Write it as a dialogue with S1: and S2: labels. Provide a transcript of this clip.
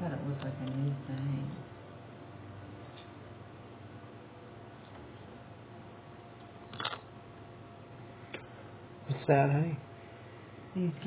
S1: thought it looked like a new thing.
S2: What's that, honey?
S1: These